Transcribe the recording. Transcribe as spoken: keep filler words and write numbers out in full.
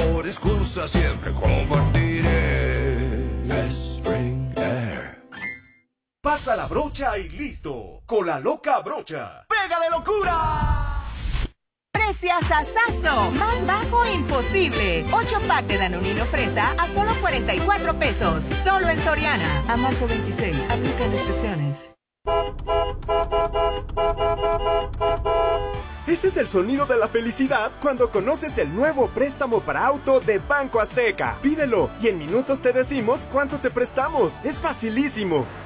por excusa siempre compartiré. Spring Air. Pasa la brocha y listo. Con la loca brocha. ¡Pega de locura! Preciasazo, más bajo imposible. ocho pack de Danonino Fresa a solo cuarenta y cuatro pesos. Solo en Soriana. A marzo veintiséis. Aplican restricciones. Ese es el sonido de la felicidad cuando conoces el nuevo préstamo para auto de Banco Azteca. Pídelo y en minutos te decimos cuánto te prestamos. Es facilísimo.